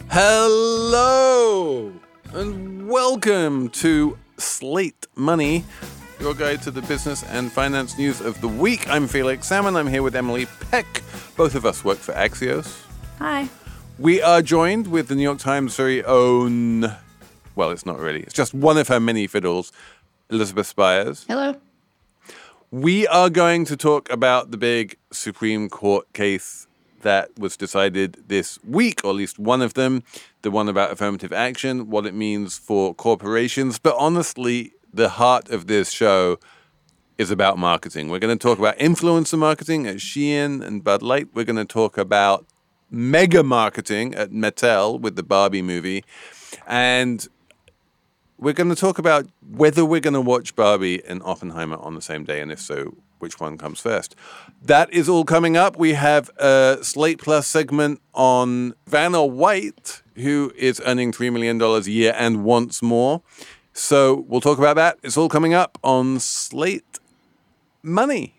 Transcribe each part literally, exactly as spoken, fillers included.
Hello and welcome to Slate Money, your guide to the business and finance news of the week. I'm Felix Salmon. I'm here with Emily Peck. Both of us work for Axios. Hi. We are joined with the New York Times' very own, well, it's not really, it's just one of her many fiddles, Elizabeth Spiers. Hello. We are going to talk about the big Supreme Court case that was decided this week, or at least one of them, the one about affirmative action, what it means for corporations. But honestly, the heart of this show is about marketing. We're going to talk about influencer marketing at Shein and Bud Light. We're going to talk about mega marketing at Mattel with the Barbie movie. And we're going to talk about whether we're going to watch Barbie and Oppenheimer on the same day, and if so, which one comes first. That is all coming up. We have a Slate Plus segment on Vanna White, who is earning three million dollars a year and wants more. So we'll talk about that. It's all coming up on Slate Money.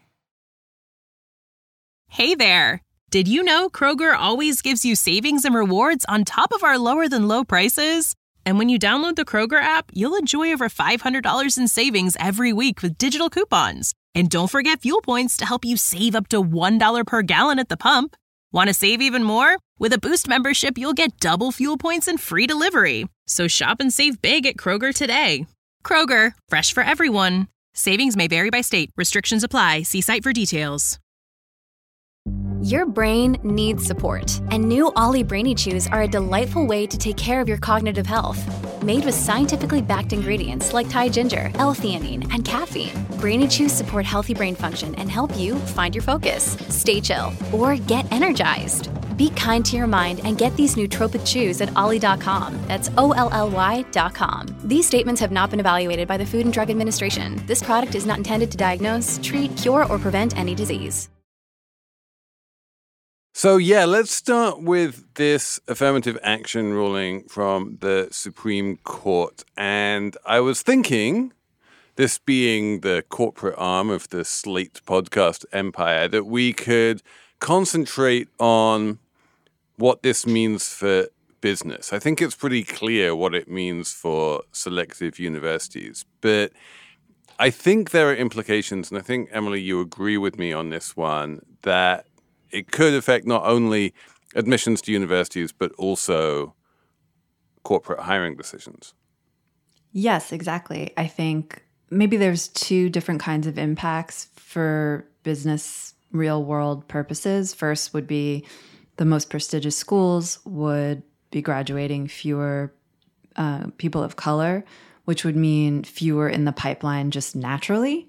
Hey there. Did you know Kroger always gives you savings and rewards on top of our lower than low prices? And when you download the Kroger app, you'll enjoy over five hundred dollars in savings every week with digital coupons. And don't forget fuel points to help you save up to one dollar per gallon at the pump. Want to save even more? With a Boost membership, you'll get double fuel points and free delivery. So shop and save big at Kroger today. Kroger, fresh for everyone. Savings may vary by state. Restrictions apply. See site for details. Your brain needs support, and new Ollie Brainy Chews are a delightful way to take care of your cognitive health. Made with scientifically backed ingredients like Thai ginger, L-theanine, and caffeine, Brainy Chews support healthy brain function and help you find your focus, stay chill, or get energized. Be kind to your mind and get these nootropic chews at ollie dot com. That's O L L Y dot com. These statements have not been evaluated by the Food and Drug Administration. This product is not intended to diagnose, treat, cure, or prevent any disease. So, yeah, let's start with this affirmative action ruling from the Supreme Court. And I was thinking, this being the corporate arm of the Slate podcast empire, that we could concentrate on what this means for business. I think it's pretty clear what it means for selective universities. But I think there are implications, and I think, Emily, you agree with me on this one, that it could affect not only admissions to universities, but also corporate hiring decisions. Yes, exactly. I think maybe there's two different kinds of impacts for business real world purposes. First would be the most prestigious schools would be graduating fewer uh, people of color, which would mean fewer in the pipeline just naturally.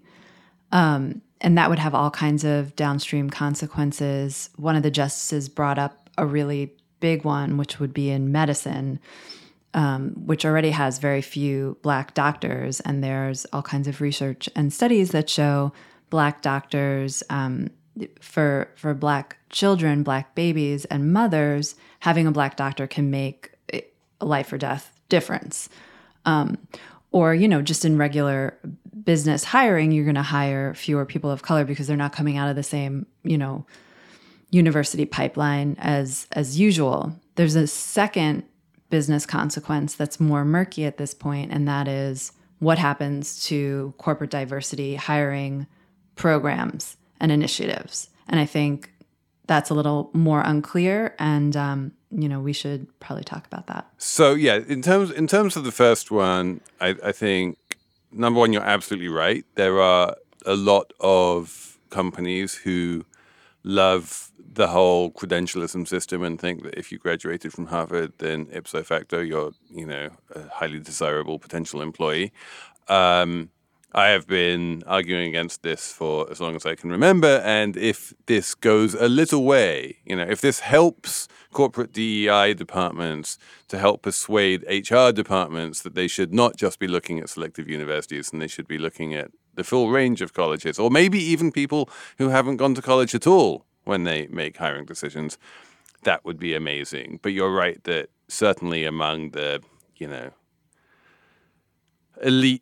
Um, And that would have all kinds of downstream consequences. One of the justices brought up a really big one, which would be in medicine, um, which already has very few Black doctors. And there's all kinds of research and studies that show Black doctors, um, for for Black children, Black babies, and mothers, having a Black doctor can make a life or death difference. Um, or, you know, just in regular business hiring, you're going to hire fewer people of color because they're not coming out of the same, you know, university pipeline as as usual. There's a second business consequence that's more murky at this point, and that is what happens to corporate diversity hiring programs and initiatives. And I think that's a little more unclear, and um, you know, we should probably talk about that. So yeah, in terms in terms of the first one, I, I think number one, you're absolutely right. There are a lot of companies who love the whole credentialism system and think that if you graduated from Harvard, then ipso facto, you're, you know, a highly desirable potential employee. Um, I have been arguing against this for as long as I can remember. And if this goes a little way, you know, if this helps corporate D E I departments to help persuade H R departments that they should not just be looking at selective universities and they should be looking at the full range of colleges, or maybe even people who haven't gone to college at all when they make hiring decisions, that would be amazing. But you're right that certainly among the, you know, elite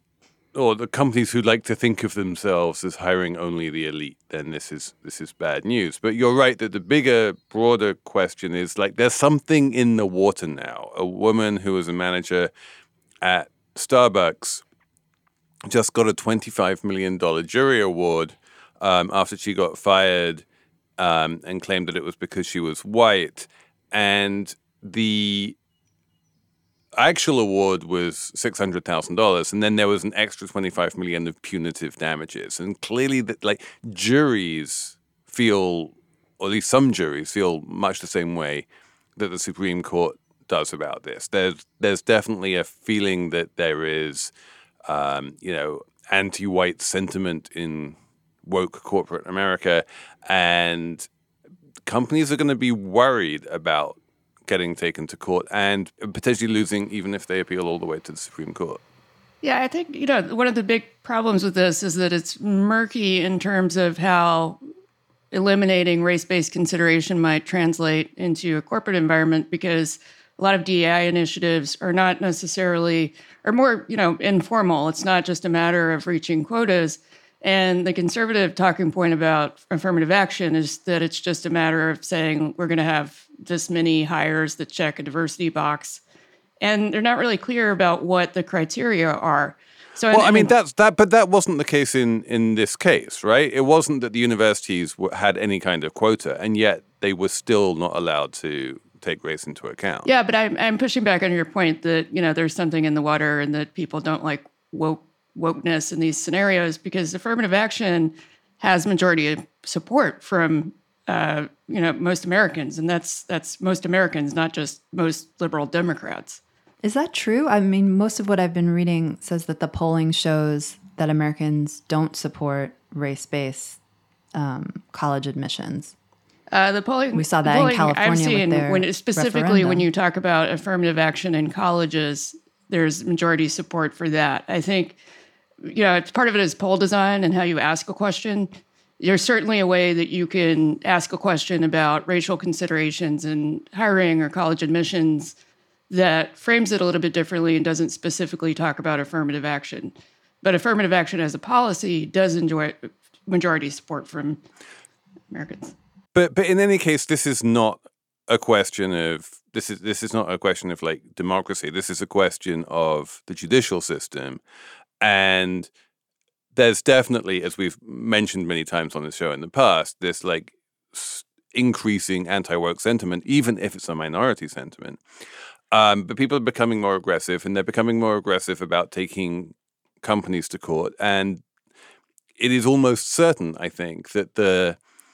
or the companies who like to think of themselves as hiring only the elite, then this is this is bad news. But you're right that the bigger, broader question is like there's something in the water now. A woman who was a manager at Starbucks just got a twenty-five million dollars jury award um, after she got fired um, and claimed that it was because she was white. And the actual award was six hundred thousand dollars. And then there was an extra twenty-five million dollars of punitive damages. And clearly that like juries feel, or at least some juries feel much the same way that the Supreme Court does about this. There's, there's definitely a feeling that there is Um, you know, anti-white sentiment in woke corporate America, and companies are going to be worried about getting taken to court and potentially losing, even if they appeal all the way to the Supreme Court. Yeah, I think, you know, one of the big problems with this is that it's murky in terms of how eliminating race-based consideration might translate into a corporate environment, because a lot of D E I initiatives are not necessarily, are more, you know, informal. It's not just a matter of reaching quotas. And the conservative talking point about affirmative action is that it's just a matter of saying we're going to have this many hires that check a diversity box. And they're not really clear about what the criteria are. So, well, I, I mean, that's that, but that wasn't the case in, in this case, right? It wasn't that the universities w- had any kind of quota, and yet they were still not allowed to take race into account. Yeah, but I'm I'm pushing back on your point that, you know, there's something in the water and that people don't like woke wokeness in these scenarios, because affirmative action has majority support from uh, you know, most Americans, and that's that's most Americans, not just most liberal Democrats. Is that true? I mean, most of what I've been reading says that the polling shows that Americans don't support race-based um, college admissions. Uh, the polling we saw that polling in California I've seen, with their when, specifically referendum. When you talk about affirmative action in colleges, there's majority support for that. I think, you know, it's part of it is poll design and how you ask a question. There's certainly a way that you can ask a question about racial considerations in hiring or college admissions that frames it a little bit differently and doesn't specifically talk about affirmative action. But affirmative action as a policy does enjoy majority support from Americans. But but in any case, this is not a question of this is this is not a question of like democracy. This is a question of the judicial system, and there's definitely, as we've mentioned many times on the show in the past, this like s- increasing anti-woke sentiment, even if it's a minority sentiment. Um, but people are becoming more aggressive, and they're becoming more aggressive about taking companies to court. And it is almost certain, I think, that the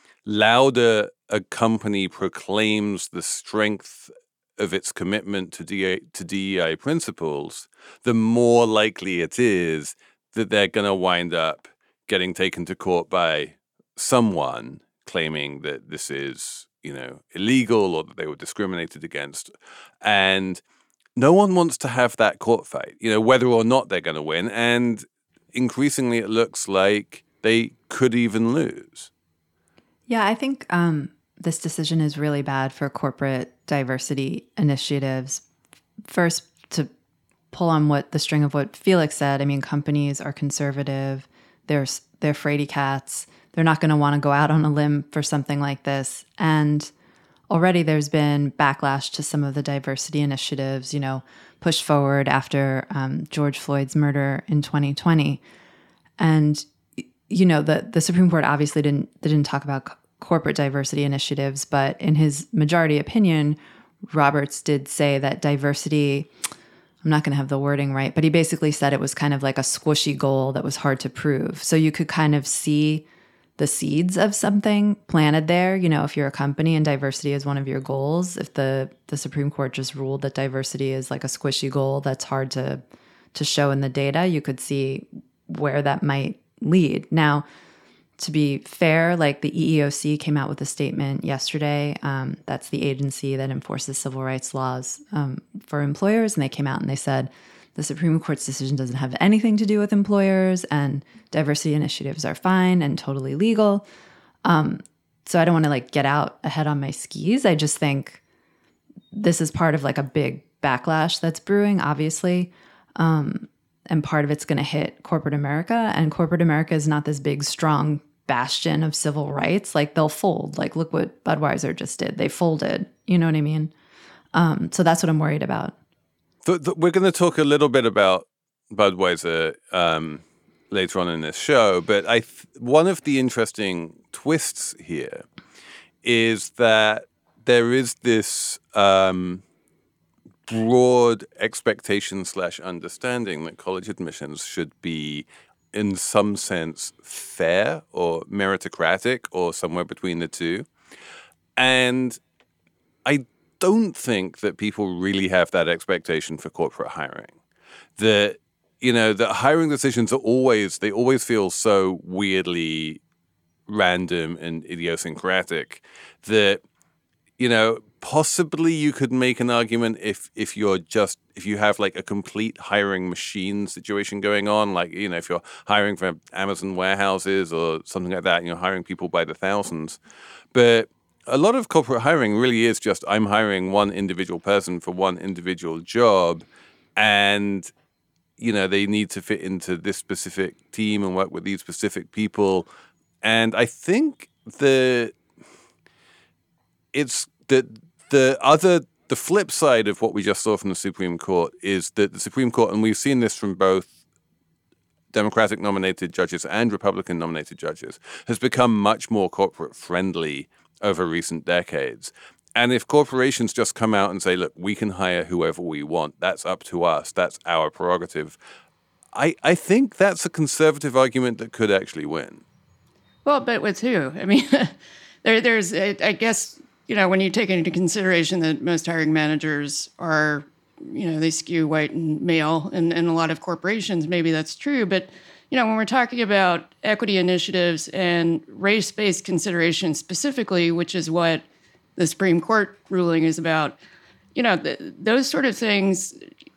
louder a company proclaims the strength of its commitment to D E I, to D E I principles, the more likely it is that they're going to wind up getting taken to court by someone claiming that this is, you know, illegal or that they were discriminated against. And no one wants to have that court fight, you know, whether or not they're going to win. And increasingly, it looks like they could even lose. Yeah, I think um, this decision is really bad for corporate diversity initiatives. First, to pull on what the string of what Felix said, I mean, companies are conservative. They're, they're fraidy cats. They're not going to want to go out on a limb for something like this. And already there's been backlash to some of the diversity initiatives, you know, pushed forward after um, George Floyd's murder in twenty twenty. And, you know, the, the Supreme Court obviously didn't, didn't talk about co- corporate diversity initiatives, but in his majority opinion, Roberts did say that diversity, I'm not going to have the wording right, but he basically said it was kind of like a squishy goal that was hard to prove. So you could kind of see the seeds of something planted there. You know, if you're a company and diversity is one of your goals, if the, the Supreme Court just ruled that diversity is like a squishy goal that's hard to to show in the data, you could see where that might lead. Now, to be fair, like the E E O C came out with a statement yesterday. Um, that's the agency that enforces civil rights laws um, for employers. And they came out and they said the Supreme Court's decision doesn't have anything to do with employers and diversity initiatives are fine and totally legal. Um, so I don't want to like get out ahead on my skis. I just think this is part of like a big backlash that's brewing, obviously. Um, and part of it's going to hit corporate America. And corporate America is not this big, strong bastion of civil rights. Like they'll fold. Like look what Budweiser just did. They folded. You know what I mean? Um, so that's what I'm worried about. The, the, we're going to talk a little bit about Budweiser um, later on in this show, but I th- one of the interesting twists here is that there is this um, broad expectation slash understanding that college admissions should be, in some sense, fair or meritocratic or somewhere between the two. And I don't think that people really have that expectation for corporate hiring. That, you know, that hiring decisions are always, they always feel so weirdly random and idiosyncratic that, you know, possibly you could make an argument if if you're just, if you have like a complete hiring machine situation going on, like, you know, if you're hiring for Amazon warehouses or something like that, and you're hiring people by the thousands. But a lot of corporate hiring really is just, I'm hiring one individual person for one individual job, and, you know, they need to fit into this specific team and work with these specific people. And I think the it's the the other the flip side of what we just saw from the Supreme Court is that the Supreme Court, and we've seen this from both Democratic nominated judges and Republican nominated judges, has become much more corporate friendly over recent decades. And if corporations just come out and say, look, we can hire whoever we want, that's up to us, that's our prerogative, I, I think that's a conservative argument that could actually win. Well, but with who? I mean, there, there's, I guess, you know, when you take into consideration that most hiring managers are, you know, they skew white and male, and, and a lot of corporations, maybe that's true. But, you know, when we're talking about equity initiatives and race-based considerations specifically, which is what the Supreme Court ruling is about, you know, th- those sort of things,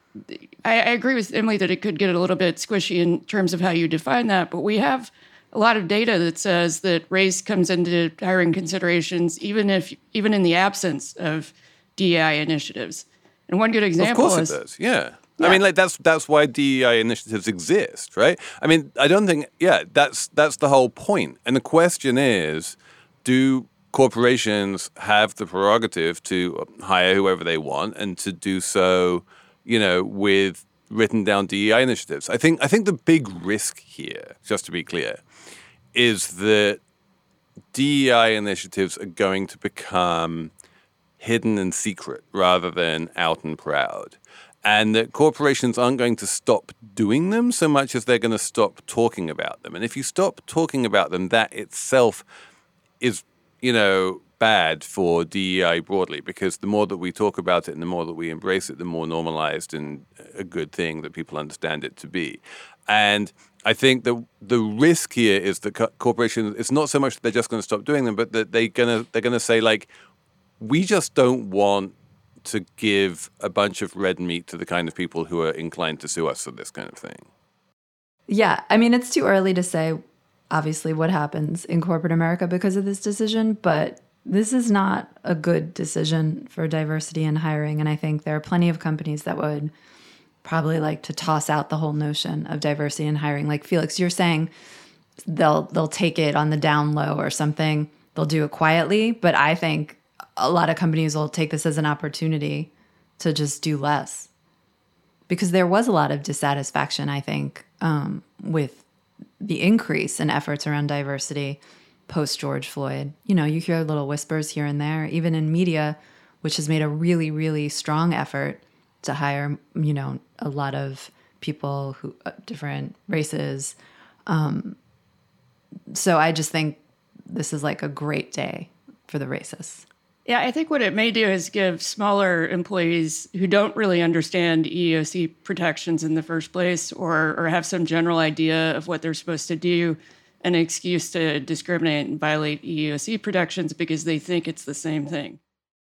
I, I agree with Emily that it could get a little bit squishy in terms of how you define that, but we have a lot of data that says that race comes into hiring considerations, even if even in the absence of D E I initiatives. And one good example is... Of course is, it does, yeah. yeah. I mean, like that's that's why D E I initiatives exist, right? I mean, I don't think, yeah, that's that's the whole point. And the question is, do corporations have the prerogative to hire whoever they want and to do so, you know, with written down D E I initiatives? I think I think the big risk here, just to be clear, is that D E I initiatives are going to become hidden and secret rather than out and proud. And that corporations aren't going to stop doing them so much as they're going to stop talking about them. And if you stop talking about them, that itself is, you know, bad for D E I broadly, because the more that we talk about it and the more that we embrace it, the more normalized and a good thing that people understand it to be. And I think the the risk here is that co- corporations, it's not so much that they're just going to stop doing them, but that they're gonna they're gonna say, like, we just don't want to give a bunch of red meat to the kind of people who are inclined to sue us for this kind of thing. Yeah, I mean, it's too early to say, obviously, what happens in corporate America because of this decision, but this is not a good decision for diversity in hiring. And I think there are plenty of companies that would probably like to toss out the whole notion of diversity in hiring. Like, Felix, you're saying they'll they'll take it on the down low or something. They'll do it quietly. But I think a lot of companies will take this as an opportunity to just do less. Because there was a lot of dissatisfaction, I think, um, with the increase in efforts around diversity post George Floyd. You know, you hear little whispers here and there, even in media, which has made a really, really strong effort to hire, you know, a lot of people who uh, different races. Um, so I just think this is like a great day for the racists. Yeah, I think what it may do is give smaller employees who don't really understand E E O C protections in the first place, or or have some general idea of what they're supposed to do, an excuse to discriminate and violate E E O C protections because they think it's the same thing.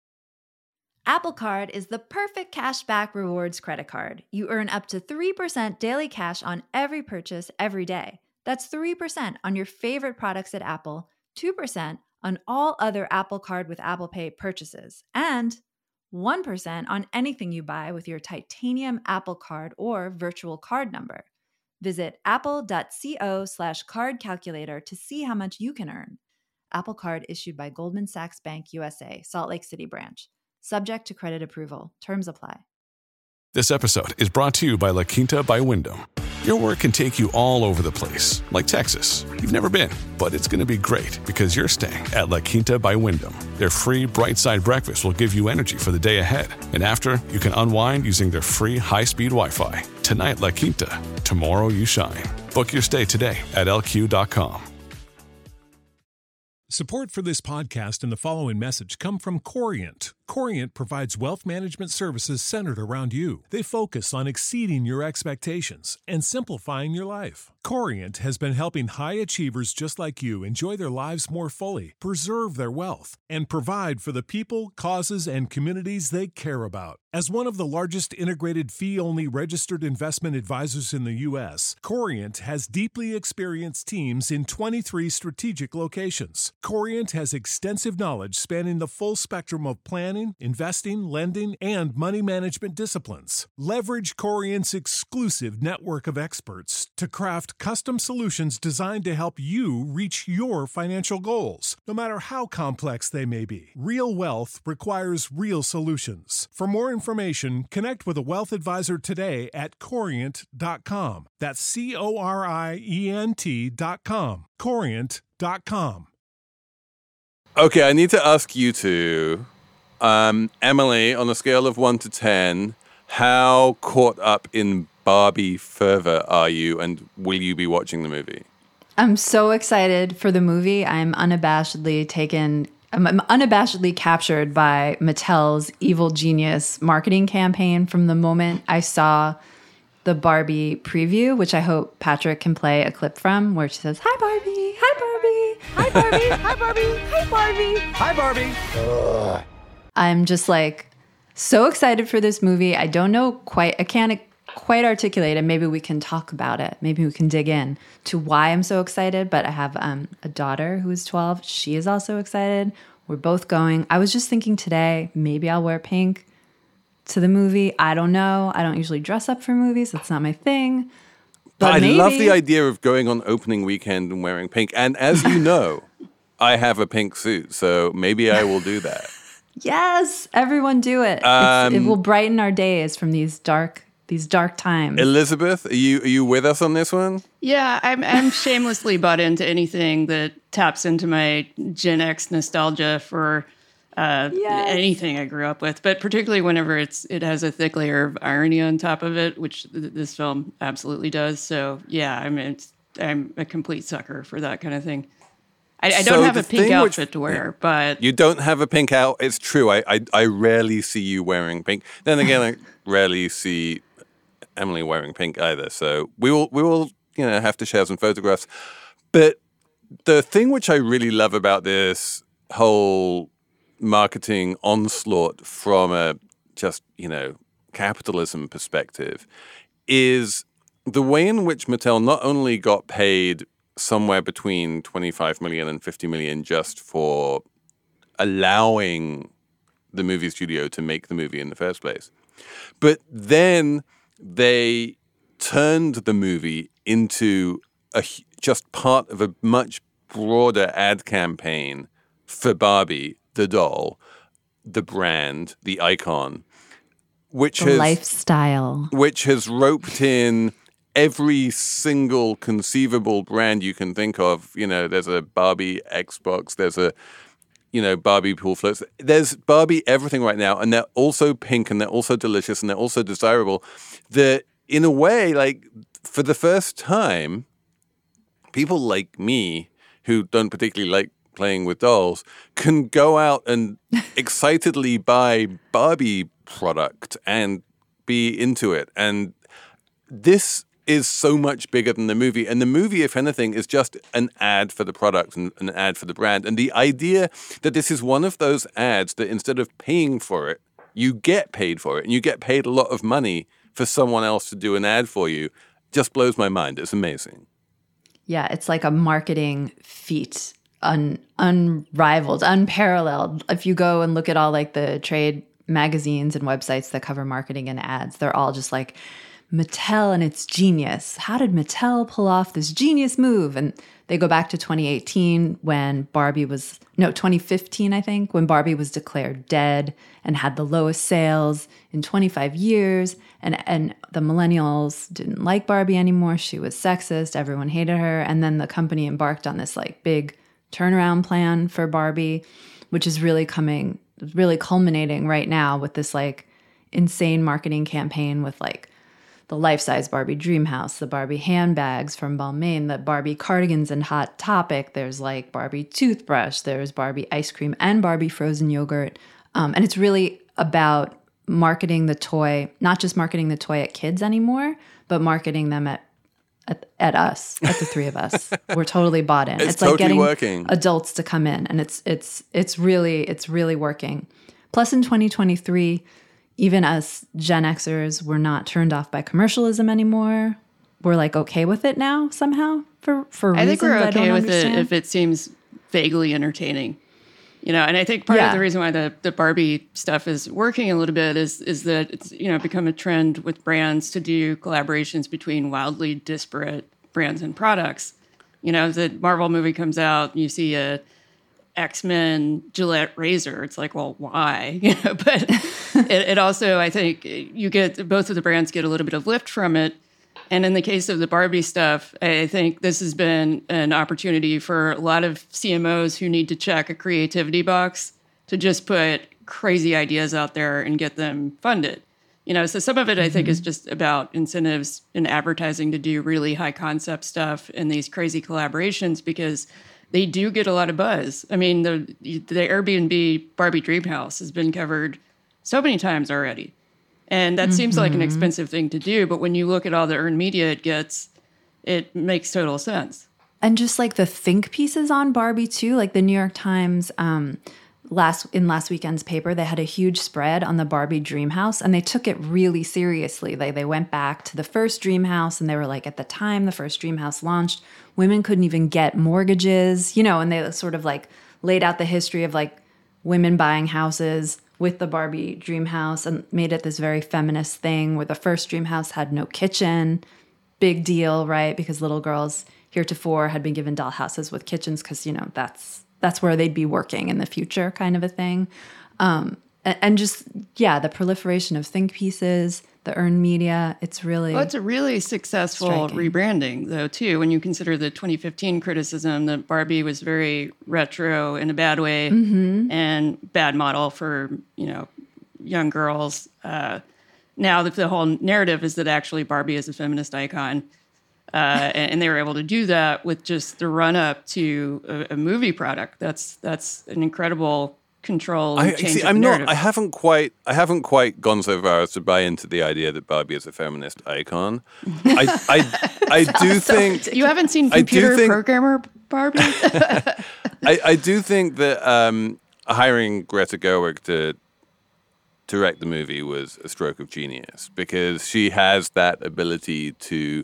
Apple Card is the perfect cashback rewards credit card. You earn up to three percent daily cash on every purchase every day. That's three percent on your favorite products at Apple, two percent on all other Apple Card with Apple Pay purchases, and one percent on anything you buy with your titanium Apple Card or virtual card number. Visit apple.co slash card calculator to see how much you can earn. Apple Card issued by Goldman Sachs Bank U S A, Salt Lake City branch. Subject to credit approval. Terms apply. This episode is brought to you by La Quinta by Wyndham. Your work can take you all over the place, like Texas. You've never been, but it's going to be great because you're staying at La Quinta by Wyndham. Their free Bright Side breakfast will give you energy for the day ahead. And after, you can unwind using their free high-speed Wi-Fi. Tonight, La Quinta. Tomorrow, you shine. Book your stay today at L Q dot com. Support for this podcast and the following message come from Corient. Corient provides wealth management services centered around you. They focus on exceeding your expectations and simplifying your life. Corient has been helping high achievers just like you enjoy their lives more fully, preserve their wealth, and provide for the people, causes, and communities they care about. As one of the largest integrated fee-only registered investment advisors in the U S, Corient has deeply experienced teams in twenty-three strategic locations. Corient has extensive knowledge spanning the full spectrum of planning, investing, lending, and money management disciplines. Leverage Corient's exclusive network of experts to craft custom solutions designed to help you reach your financial goals, no matter how complex they may be. Real wealth requires real solutions. For more information, connect with a wealth advisor today at corient dot com. That's C O R I E N T dot com. corient dot com. Okay, I need to ask you two, um, Emily, on a scale of one to ten, how caught up in Barbie fervor are you, and will you be watching the movie? I'm so excited for the movie. I'm unabashedly taken, I'm unabashedly captured by Mattel's evil genius marketing campaign from the moment I saw the Barbie preview, which I hope Patrick can play a clip from, where she says, "Hi, Barbie. Hi, Barbie. Hi, Barbie. Hi, Barbie. Hi, Barbie. Hi, Barbie." Ugh. I'm just like so excited for this movie. I don't know quite, I can't quite articulate it. Maybe we can talk about it. Maybe we can dig in to why I'm so excited. But I have um, a daughter who is twelve. She is also excited. We're both going. I was just thinking today, maybe I'll wear pink to the movie. I don't know. I don't usually dress up for movies. That's not my thing. But I maybe. love the idea of going on opening weekend and wearing pink. And as you know, I have a pink suit, so maybe I will do that. Yes, everyone do it. Um, it will brighten our days from these dark these dark times. Elizabeth, are you are you with us on this one? Yeah, I'm I'm shamelessly bought into anything that taps into my Gen X nostalgia for uh, yes. anything I grew up with, but particularly whenever it's it has a thick layer of irony on top of it, which th- this film absolutely does. So yeah, I mean, it's, I'm a complete sucker for that kind of thing. I, I So don't have the a pink thing outfit which- to wear, but You don't have a pink out. It's true. I, I I rarely see you wearing pink. Then again, I rarely see Emily wearing pink either. So we will we will you know have to share some photographs. But the thing which I really love about this whole marketing onslaught from a just you know capitalism perspective is the way in which Mattel not only got paid somewhere between twenty-five million and fifty million just for allowing the movie studio to make the movie in the first place. But then they turned the movie into a, just part of a much broader ad campaign for Barbie, the doll, the brand, the icon, which The has lifestyle. which has roped in every single conceivable brand you can think of. You know, there's a Barbie Xbox, there's a, you know, Barbie pool floats. There's Barbie everything right now, and they're also pink, and they're also delicious, and they're also desirable. That, in a way, like, for the first time, people like me, who don't particularly like playing with dolls, can go out and excitedly buy Barbie product and be into it. And this is so much bigger than the movie. And the movie, if anything, is just an ad for the product and an ad for the brand. And the idea that this is one of those ads that instead of paying for it, you get paid for it, and you get paid a lot of money for someone else to do an ad for you, just blows my mind. It's amazing. Yeah, it's like a marketing feat, un, unrivaled, unparalleled. If you go and look at all like the trade magazines and websites that cover marketing and ads, they're all just like Mattel and its genius. How did Mattel pull off this genius move? And they go back to twenty eighteen when Barbie was, no, twenty fifteen, I think, when Barbie was declared dead and had the lowest sales in twenty-five years. And, and the millennials didn't like Barbie anymore. She was sexist. Everyone hated her. And then the company embarked on this like big turnaround plan for Barbie, which is really coming, really culminating right now with this like insane marketing campaign with like the life-size Barbie dream house, the Barbie handbags from Balmain, the Barbie cardigans and Hot Topic. There's like Barbie toothbrush. There's Barbie ice cream and Barbie frozen yogurt. Um, and it's really about marketing the toy, not just marketing the toy at kids anymore, but marketing them at at, at us, at the three of us. We're totally bought in. It's, it's totally like getting working. Adults to come in, and it's it's it's really it's really working. Plus, in twenty twenty-three, even us Gen Xers, we're not turned off by commercialism anymore. We're like okay with it now somehow for for I reasons think we're I okay don't with understand. it if it seems vaguely entertaining. You know, and I think part Yeah. of the reason why the, the Barbie stuff is working a little bit is is that it's, you know, become a trend with brands to do collaborations between wildly disparate brands and products. You know, the Marvel movie comes out, you see a X-Men Gillette razor. It's like, well, why? You know, but it, it also, I think, you get both of the brands get a little bit of lift from it. And in the case of the Barbie stuff, I think this has been an opportunity for a lot of C M Os who need to check a creativity box to just put crazy ideas out there and get them funded. You know, so some of it I think is just about incentives in advertising to do really high concept stuff and these crazy collaborations because they do get a lot of buzz. I mean, the the Airbnb Barbie Dream House has been covered so many times already. And that mm-hmm. seems like an expensive thing to do, but when you look at all the earned media it gets, it makes total sense. And just like the think pieces on Barbie too, like the New York Times um, last in last weekend's paper, they had a huge spread on the Barbie Dream House, and they took it really seriously. They they went back to the first Dream House, and they were like, at the time the first Dream House launched, women couldn't even get mortgages, you know, and they sort of like laid out the history of like women buying houses with the Barbie Dream House and made it this very feminist thing where the first Dream House had no kitchen. Big deal, right? Because little girls heretofore had been given doll houses with kitchens because, you know, that's that's where they'd be working in the future kind of a thing. Um, and, and just, yeah, the proliferation of think pieces, the earned media, it's really Well, it's a really successful striking. rebranding, though, too, when you consider the twenty fifteen criticism that Barbie was very retro in a bad way Mm-hmm. and bad model for, you know, young girls. Uh, now the, the whole narrative is that actually Barbie is a feminist icon. Uh, and, and they were able to do that with just the run-up to a, a movie product. That's that's an incredible control and I change see. of I'm the not. narrative. I haven't quite. I haven't quite gone so far as to buy into the idea that Barbie is a feminist icon. I, I, I do think You haven't seen I do Computer think- Programmer Barbie? I, I do think that um, hiring Greta Gerwig to direct the movie was a stroke of genius because she has that ability to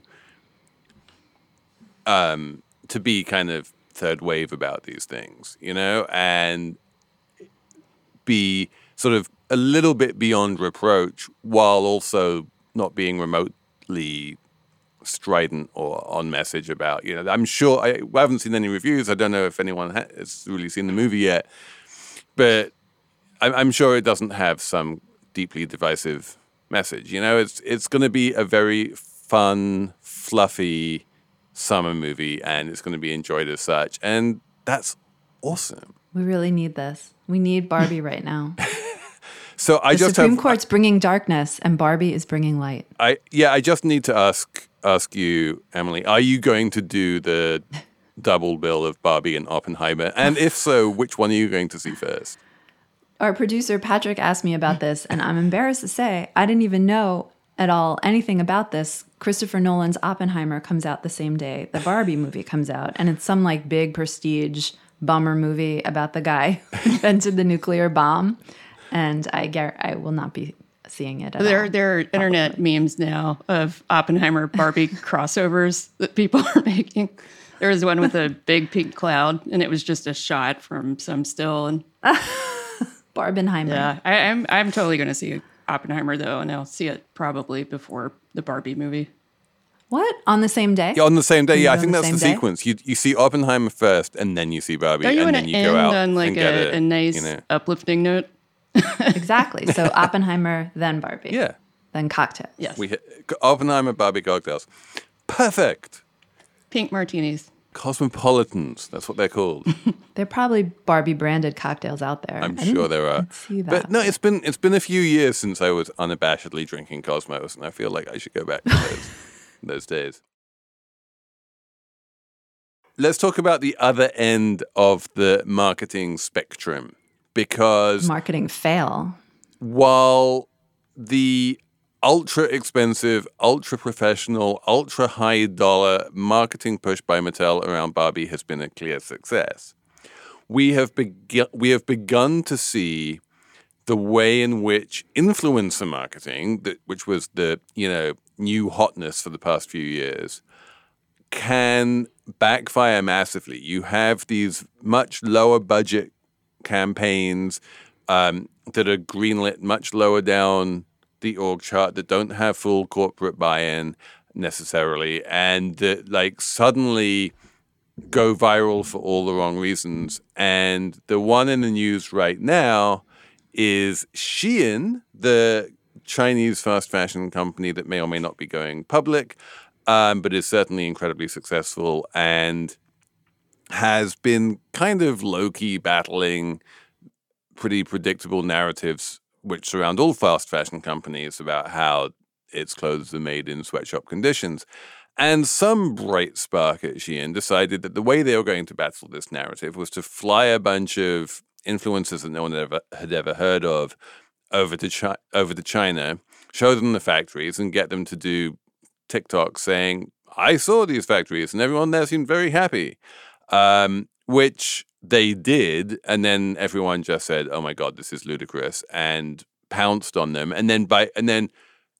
um, to be kind of third wave about these things, you know, and be sort of a little bit beyond reproach while also not being remotely strident or on message about, you know, I'm sure I, I haven't seen any reviews. I don't know if anyone ha- has really seen the movie yet, but I'm, I'm sure it doesn't have some deeply divisive message. You know, it's it's going to be a very fun, fluffy summer movie, and it's going to be enjoyed as such, and that's awesome. we really need this. We need Barbie right now. So I The just Supreme have, Court's bringing darkness, and Barbie is bringing light. I yeah, I just need to ask ask you, Emily, are you going to do the double bill of Barbie and Oppenheimer? And if so, which one are you going to see first? Our producer Patrick asked me about this, and I'm embarrassed to say I didn't even know at all anything about this. Christopher Nolan's Oppenheimer comes out the same day the Barbie movie comes out, and it's some like big prestige bummer movie about the guy who invented the nuclear bomb. And I gar- I will not be seeing it at There, all. there are internet memes now of Oppenheimer Barbie crossovers that people are making. There was one with a big pink cloud, and it was just a shot from some still. And Barbenheimer. yeah, I, I'm I'm totally going to see Oppenheimer, though, and I'll see it probably before the Barbie movie. What? On the same day? Yeah, on the same day. You Yeah, I go think on that's the the same day? sequence. You you see Oppenheimer first, and then you see Barbie, Don't you and want then to you end go out on like and get a, it, a nice, you know. uplifting note? Exactly. So Oppenheimer, then Barbie. Yeah. Then cocktail. Yes. We hit Oppenheimer, Barbie cocktails. Perfect. Pink martinis. Cosmopolitans. That's what they're called. There are probably Barbie branded cocktails out there. I'm I sure didn't- there are. didn't see that. But no, it's been it's been a few years since I was unabashedly drinking Cosmos, and I feel like I should go back to those those days. Let's talk about the other end of the marketing spectrum, because Marketing fail. while the ultra expensive, ultra professional, ultra high dollar marketing push by Mattel around Barbie has been a clear success, we have begun we have begun to see the way in which influencer marketing, that which was the you know new hotness for the past few years, can backfire massively. You have these much lower budget campaigns um, that are greenlit much lower down the org chart, that don't have full corporate buy-in necessarily, and that like suddenly go viral for all the wrong reasons. And the one in the news right now is Shein, the Chinese fast fashion company that may or may not be going public, um, but is certainly incredibly successful and has been kind of low-key battling pretty predictable narratives which surround all fast fashion companies about how its clothes are made in sweatshop conditions. And some bright spark at Shein decided that the way they were going to battle this narrative was to fly a bunch of influencers that no one ever had ever heard of over to Chi- over to China, show them the factories, and get them to do TikTok saying, "I saw these factories," and everyone there seemed very happy, um, which they did. And then everyone just said, "Oh my God, this is ludicrous," and pounced on them. And then by and then,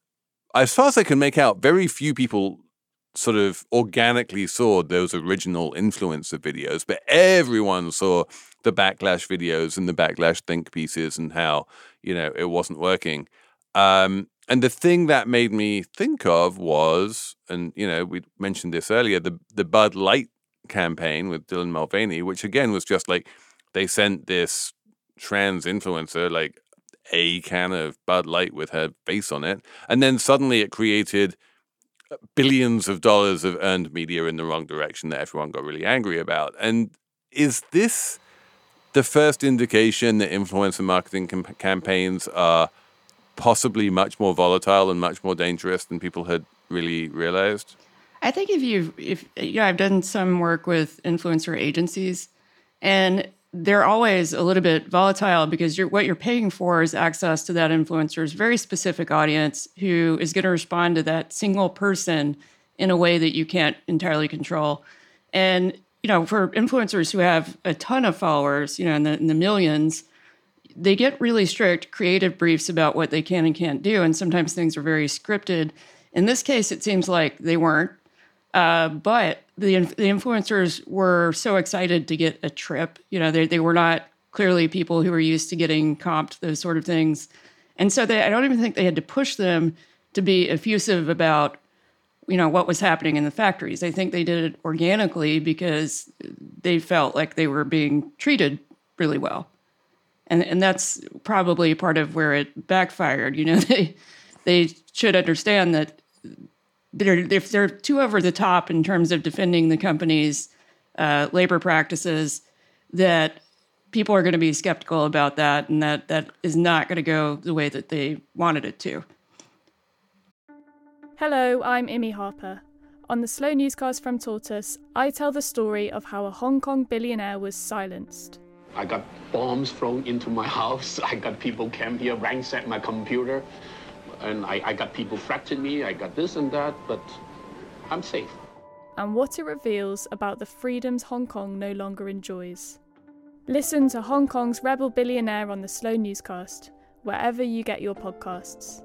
as far as I can make out, very few people sort of organically saw those original influencer videos, but everyone saw the backlash videos and the backlash think pieces and how, you know, it wasn't working. Um, and the thing that made me think of was, and, you know, we mentioned this earlier, the, the Bud Light campaign with Dylan Mulvaney, which again was just like, they sent this trans influencer like a can of Bud Light with her face on it. And then suddenly it created billions of dollars of earned media in the wrong direction that everyone got really angry about. And is this the first indication that influencer marketing com- campaigns are possibly much more volatile and much more dangerous than people had really realized? I think if you, if yeah, I've done some work with influencer agencies, and they're always a little bit volatile because you're, what you're paying for is access to that influencer's very specific audience who is going to respond to that single person in a way that you can't entirely control. And, you know, for influencers who have a ton of followers, you know, in the, in the millions, they get really strict creative briefs about what they can and can't do. And sometimes things are very scripted. In this case, it seems like they weren't. Uh, but the the influencers were so excited to get a trip. You know, they they were not clearly people who were used to getting comped, those sort of things. And so they, I don't even think they had to push them to be effusive about, you know, what was happening in the factories. I think they did it organically because they felt like they were being treated really well. And and that's probably part of where it backfired. You know, they they should understand that they're, if they're too over the top in terms of defending the company's uh, labor practices, that people are going to be skeptical about that, and that that is not going to go the way that they wanted it to. Hello, I'm Imi Harper. On the Slow Newscast from Tortoise, I tell the story of how a Hong Kong billionaire was silenced. I got bombs thrown into my house. I got people came here, ransacked my computer. And I, I got people threatening me, I got this and that, but I'm safe. And what it reveals about the freedoms Hong Kong no longer enjoys. Listen to Hong Kong's rebel billionaire on the Slow Newscast, wherever you get your podcasts.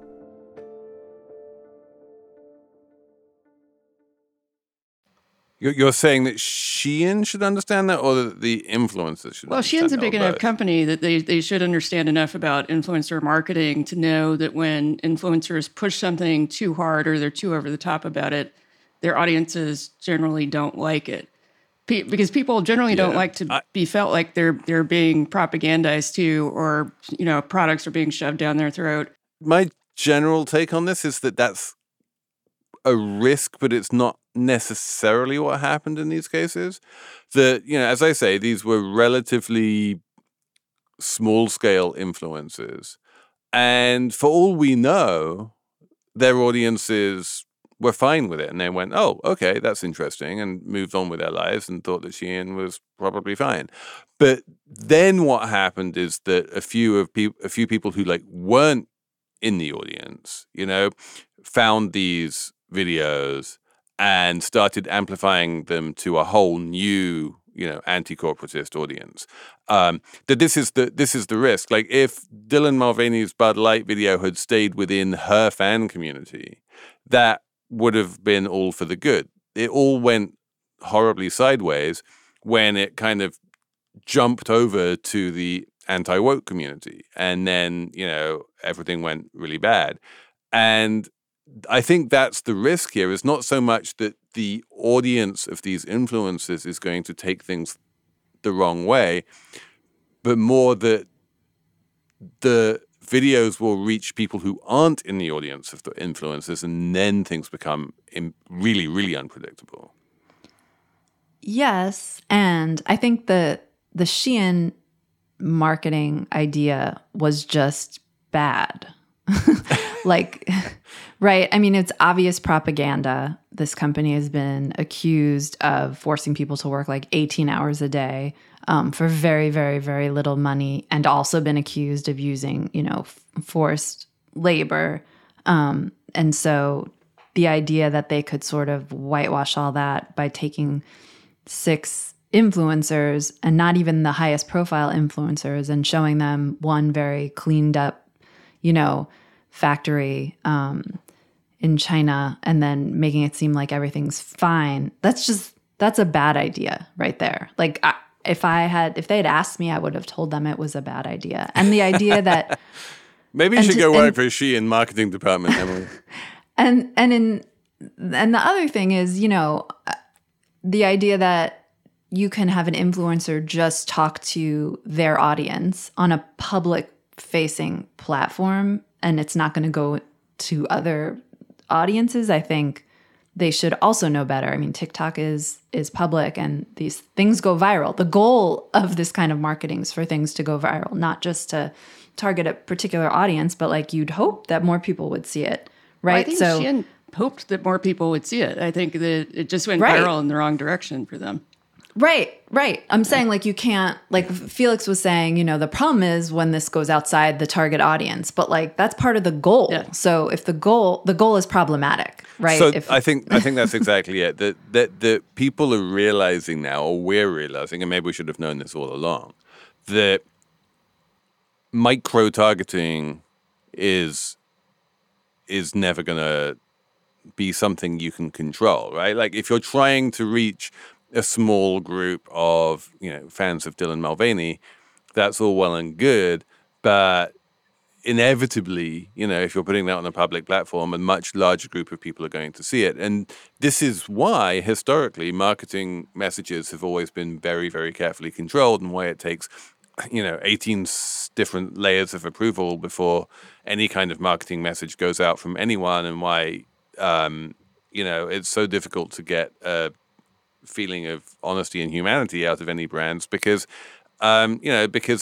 You're, you're saying that Shein should understand that, or that the influencers should? Well, understand Shein's a that, big or enough both? company that they they should understand enough about influencer marketing to know that when influencers push something too hard or they're too over the top about it, their audiences generally don't like it. Pe- because people generally don't Yeah. like to I- be felt like they're they're being propagandized to, or you know, products are being shoved down their throat. My general take on this is that that's a risk, but it's not necessarily what happened in these cases. That, you know, as I say, these were relatively small scale influencers. And for all we know, their audiences were fine with it. And they went, oh, okay, that's interesting, and moved on with their lives and thought that Shein was probably fine. But then what happened is that a few of people, a few people who like weren't in the audience, you know, found these videos and started amplifying them to a whole new, you know, anti-corporatist audience. Um, that this is the this is the risk. Like if Dylan Mulvaney's Bud Light video had stayed within her fan community, that would have been all for the good. It all went horribly sideways when it kind of jumped over to the anti-woke community, and then, you know, everything went really bad. And I think that's the risk here, is not so much that the audience of these influencers is going to take things the wrong way, but more that the videos will reach people who aren't in the audience of the influencers, and then things become im- really, really unpredictable. Yes, and I think the the Shein marketing idea was just bad. Like, right? I mean, it's obvious propaganda. This company has been accused of forcing people to work like eighteen hours a day um, for very, very, very little money, and also been accused of using, you know, f- forced labor. Um, and so the idea that they could sort of whitewash all that by taking six influencers, and not even the highest profile influencers, and showing them one very cleaned up, you know, factory um, in China, and then making it seem like everything's fine. That's just, that's a bad idea right there. Like I, if I had, if they had asked me, I would have told them it was a bad idea. And the idea that maybe you should to, go work and, for Shein marketing department, Emily. and and in and the other thing is, you know, the idea that you can have an influencer just talk to their audience on a public facing platform, and it's not going to go to other audiences. I think they should also know better. I mean, TikTok is is public, and these things go viral. The goal of this kind of marketing is for things to go viral, not just to target a particular audience, but like you'd hope that more people would see it, right? Well, I think so Shein hoped that more people would see it. I think that it just went Right. viral in the wrong direction for them. Right, right. I'm saying like you can't, like Felix was saying, you know, the problem is when this goes outside the target audience, but like that's part of the goal. Yeah. So if the goal, the goal is problematic, right? So if, I think I think that's exactly it. That that that people are realizing now, or we're realizing, and maybe we should have known this all along, that micro targeting is is never going to be something you can control, right? Like if you're trying to reach a small group of, you know, fans of Dylan Mulvaney, that's all well and good, but inevitably, you know, if you're putting that on a public platform, a much larger group of people are going to see it. And this is why, historically, marketing messages have always been very, very carefully controlled, and why it takes, you know, eighteen s- different layers of approval before any kind of marketing message goes out from anyone, and why, um, you know, it's so difficult to get a feeling of honesty and humanity out of any brands, because, um, you know, because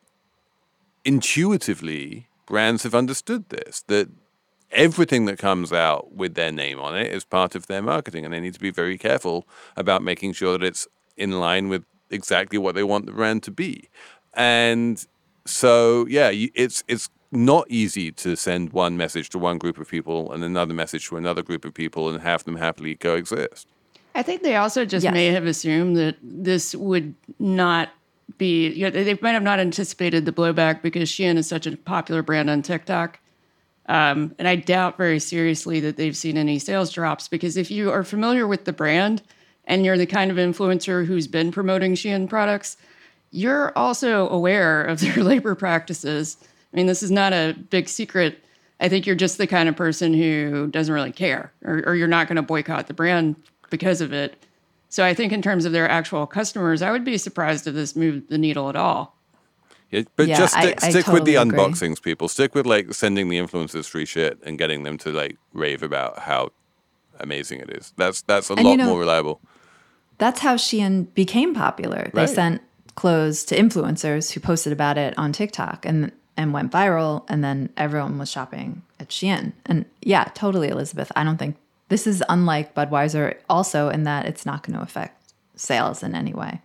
intuitively brands have understood this, that everything that comes out with their name on it is part of their marketing, and they need to be very careful about making sure that it's in line with exactly what they want the brand to be. And so, yeah, you- it's it's not easy to send one message to one group of people and another message to another group of people and have them happily coexist. I think they also just Yes. may have assumed that this would not be, you know, they might have not anticipated the blowback because Shein is such a popular brand on TikTok. Um, and I doubt very seriously that they've seen any sales drops, because if you are familiar with the brand, and you're the kind of influencer who's been promoting Shein products, you're also aware of their labor practices. I mean, this is not a big secret. I think you're just the kind of person who doesn't really care, or, or you're not going to boycott the brand because of it. So I think in terms of their actual customers, I would be surprised if this moved the needle at all. Yeah, but Yeah, just stick, I- I stick with the totally agree. unboxings, people. Stick with like sending the influencers free shit and getting them to like rave about how amazing it is. That's that's a And lot you know- more reliable. That's how Shein became popular. They Right. sent clothes to influencers who posted about it on TikTok and and went viral, and then everyone was shopping at Shein. And yeah, totally, Elizabeth. I don't think this is unlike Budweiser also in that it's not going to affect sales in any way.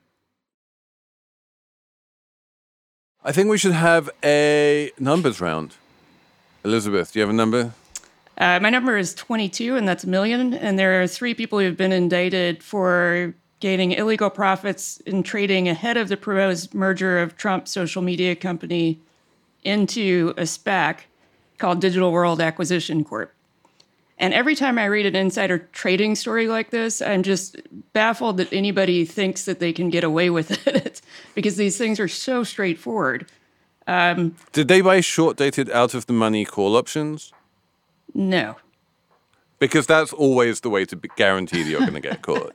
I think we should have a numbers round. Elizabeth, do you have a number? Uh, my number is twenty-two, and that's a million. And there are three people who have been indicted for gaining illegal profits in trading ahead of the proposed merger of Trump's social media company into a SPAC called Digital World Acquisition Corp. And every time I read an insider trading story like this, I'm just baffled that anybody thinks that they can get away with it because these things are so straightforward. Um, Did they buy short-dated out-of-the-money call options? no. Because that's always the way to be- guarantee that you're going to get caught.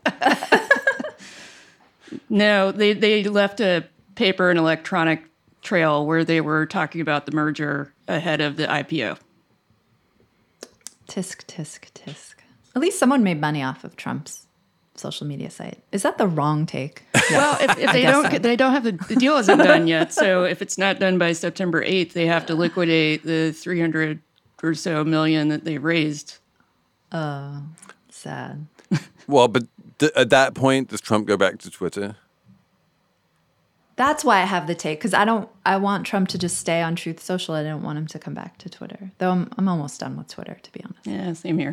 No, they, they left a paper and electronic trail where they were talking about the merger ahead of the I P O. Tisk, tisk, tisk. At least someone made money off of Trump's social media site. Is that the wrong take? Well, if, if they guess don't, so. get, they don't have the, the deal isn't done yet. So if it's not done by September eighth, they have to liquidate the three hundred or so million that they raised. Oh, sad. Well, but th- at that point, does Trump go back to Twitter? That's why I have the take, because I don't. I want Trump to just stay on Truth Social. I don't want him to come back to Twitter. Though I'm, I'm almost done with Twitter, to be honest. Yeah, same here.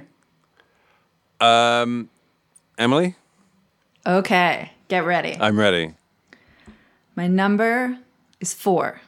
Um, Emily? Okay, get ready. I'm ready. My number is four.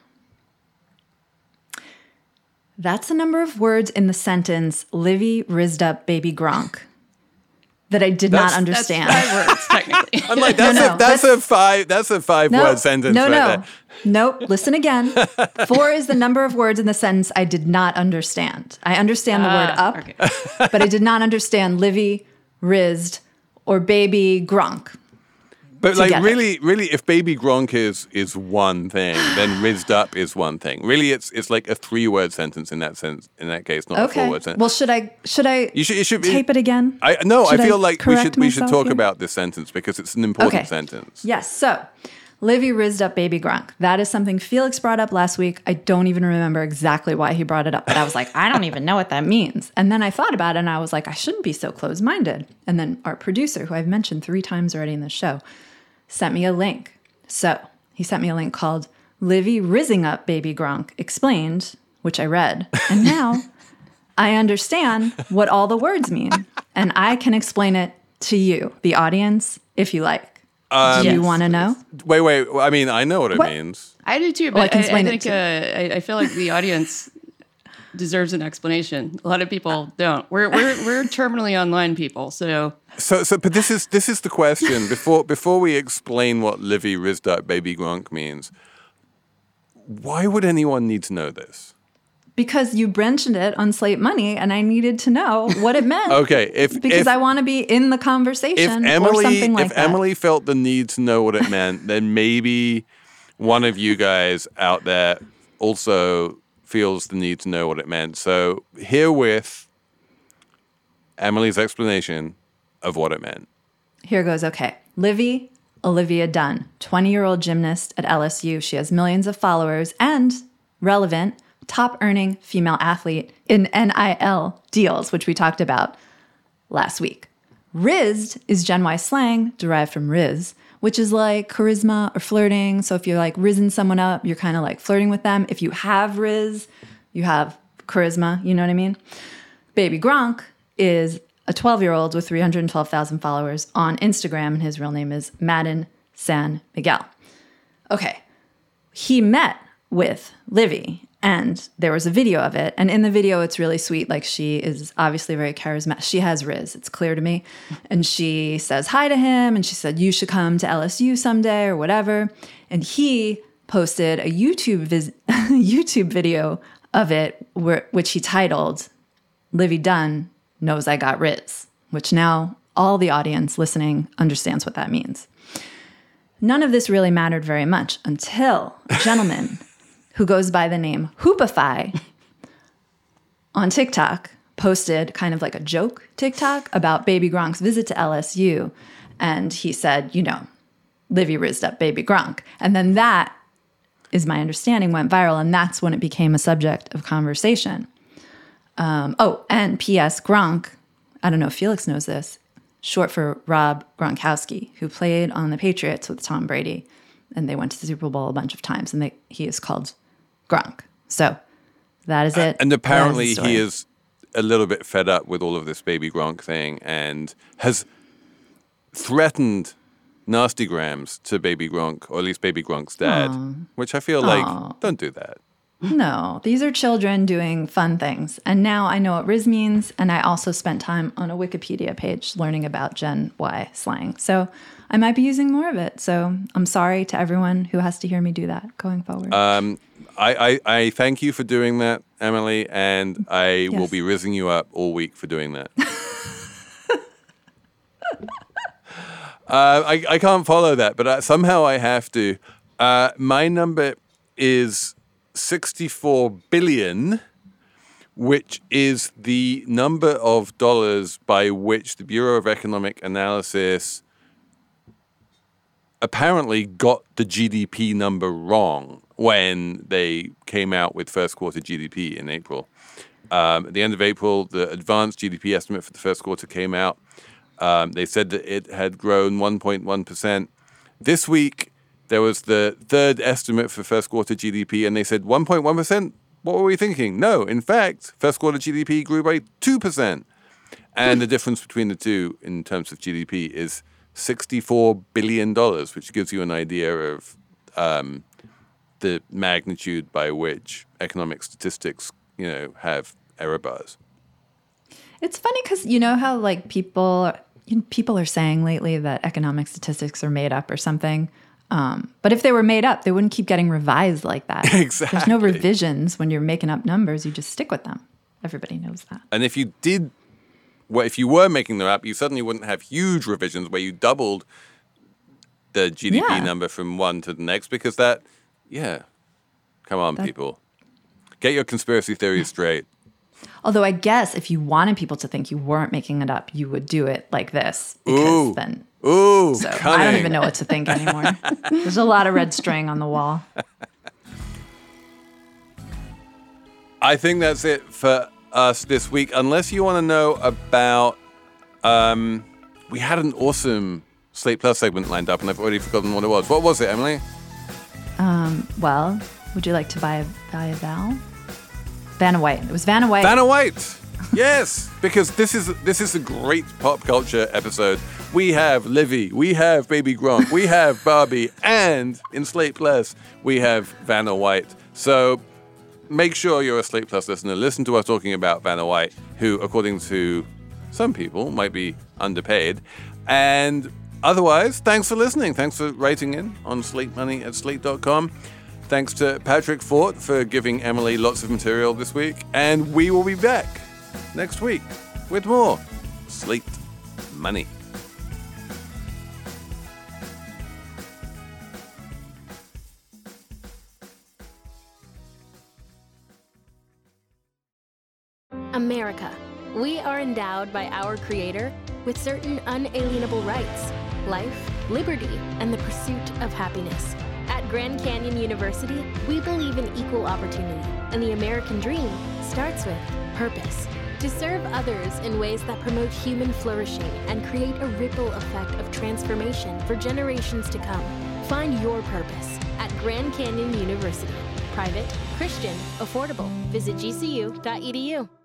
That's the number of words in the sentence "Livy rizzed up baby Gronk" that I did That's- not understand. That's five words, technically. I'm like, that's, No, a, no, that's, that's- a five. That's a five-word sentence no, right no. there. Nope. Listen again. Four is the number of words in the sentence I did not understand. I understand the word Ah, up, okay. but I did not understand Livy, rizzed, or baby Gronk. But like, together. really, really, if Baby Gronk is is one thing, then rizzed up is one thing. Really, it's it's like a three-word sentence in that sense. In that case, not a Okay. four-word sentence. Well, should I should I You should- you should- tape it again? I no, Should I feel I like we correct should we should myself talk here? about this sentence because it's an important Okay. sentence. Yes. So, Livy rizzed up baby Gronk. That is something Felix brought up last week. I don't even remember exactly why he brought it up, but I was like, I don't even know what that means. And then I thought about it and I was like, I shouldn't be so closed-minded. And then our producer, who I've mentioned three times already in this show, sent me a link. So he sent me a link called Livy Rizzing Up Baby Gronk Explained, which I read. And now I understand what all the words mean. And I can explain it to you, the audience, if you like. Um, Do you want to know? Wait, wait. I mean, I know what it What? means. I do too, Well, I but can I, I, explain it think too. uh, I, I feel like the audience deserves an explanation. A lot of people don't. We're we're we're terminally online people, so So, so, but this is this is the question. Before before we explain what Livy rizzed up Baby Gronk means, why would anyone need to know this? Because you mentioned it on Slate Money, and I needed to know what it meant. Okay, if because if, I want to be in the if conversation or Emily something like if that. Emily felt the need to know what it meant, then maybe one of you guys out there also feels the need to know what it meant. So herewith, Emily's explanation of what it meant. Here goes. Okay, Livy Olivia Dunn, twenty-year-old gymnast at L S U. She has millions of followers and relevant, top-earning female athlete in N I L deals, which we talked about last week. Rizzed is Gen Y slang derived from Riz, which is like charisma or flirting. So if you're like rizzing someone up, you're kind of like flirting with them. If you have Riz, you have charisma. You know what I mean? Baby Gronk is a twelve-year-old with three hundred twelve thousand followers on Instagram, and his real name is Madden San Miguel. Okay, he met with Livy And there was a video of it. And in the video, it's really sweet. Like, she is obviously very charismatic. She has Riz, it's clear to me. And she says hi to him. And she said, you should come to L S U someday or whatever. And he posted a YouTube vis- YouTube video of it, where, which he titled, Livy Dunn Knows I Got Riz, which now all the audience listening understands what that means. None of this really mattered very much until a gentleman who goes by the name Hoopify on TikTok posted kind of like a joke TikTok about Baby Gronk's visit to L S U. And he said, you know, Livy rizzed up Baby Gronk. And then that, is my understanding, went viral. And that's when it became a subject of conversation. Um, oh, and P S Gronk, I don't know if Felix knows this, short for Rob Gronkowski, who played on the Patriots with Tom Brady. And they went to the Super Bowl a bunch of times. And they, he is called Gronk. So that is it. Uh, and apparently is he is a little bit fed up with all of this Baby Gronk thing and has threatened nasty grams to Baby Gronk, or at least Baby Gronk's dad, Aww. which I feel like, Aww. don't do that. No, these are children doing fun things. And now I know what Riz means, and I also spent time on a Wikipedia page learning about Gen Y slang. So I might be using more of it. So I'm sorry to everyone who has to hear me do that going forward. Um, I, I, I thank you for doing that, Emily, and I yes. will be rizzing you up all week for doing that. uh, I, I can't follow that, but I, somehow I have to. Uh, my number is sixty-four billion, which is the number of dollars by which the Bureau of Economic Analysis apparently got the G D P number wrong when they came out with first quarter G D P in April. Um, at the end of April, the advanced G D P estimate for the first quarter came out. Um, they said that it had grown one point one percent. This week, there was the third estimate for first quarter G D P, and they said one point one percent? What were we thinking? No, in fact, first quarter G D P grew by two percent. And the difference between the two in terms of G D P is sixty-four billion dollars, which gives you an idea of um, the magnitude by which economic statistics, you know, have error bars. It's funny because you know how like people, you know, people are saying lately that economic statistics are made up or something. Um, but if they were made up, they wouldn't keep getting revised like that. Exactly. There's no revisions when you're making up numbers. You just stick with them. Everybody knows that. And if you did, well, if you were making them up, you suddenly wouldn't have huge revisions where you doubled the G D P yeah. number from one to the next, because that, yeah, come on, that, people. Get your conspiracy theories straight. Although I guess if you wanted people to think you weren't making it up, you would do it like this. Because Ooh. then... Ooh, so cunning. I don't even know what to think anymore. There's a lot of red string on the wall. I think that's it for us this week. Unless you want to know about, um, we had an awesome Slate Plus segment lined up, and I've already forgotten what it was. What was it, Emily? Um, well, would you like to buy a, buy a Val? Vanna White. It was Vanna White. Vanna White. Yes, because this is this is a great pop culture episode. We have Livy, we have Baby Gronk, we have Barbie, and in Slate Plus, we have Vanna White. So make sure you're a Slate Plus listener. Listen to us talking about Vanna White, who, according to some people, might be underpaid. And otherwise, thanks for listening. Thanks for writing in on slate money at slate dot com. Thanks to Patrick Fort for giving Emily lots of material this week. And we will be back next week with more Slate Money. America. We are endowed by our Creator with certain unalienable rights: life, liberty, and the pursuit of happiness. At Grand Canyon University, we believe in equal opportunity, and the American dream starts with purpose. To serve others in ways that promote human flourishing and create a ripple effect of transformation for generations to come. Find your purpose at Grand Canyon University. Private, Christian, affordable. Visit G C U dot E D U.